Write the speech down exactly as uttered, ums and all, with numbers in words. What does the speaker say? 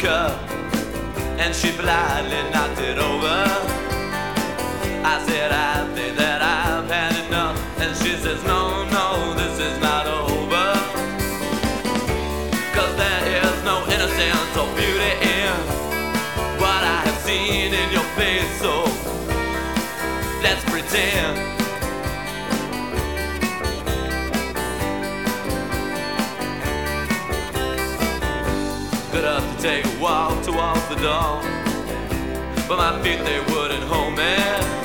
cup, and she politely knocked it over. I said, I think that I've had enough, and she says, no, no, this is not over. Cause there is no innocence or beauty in what I have seen in your face, so let's pretend. Got up to take a walk towards the door, but my feet, they wouldn't hold me.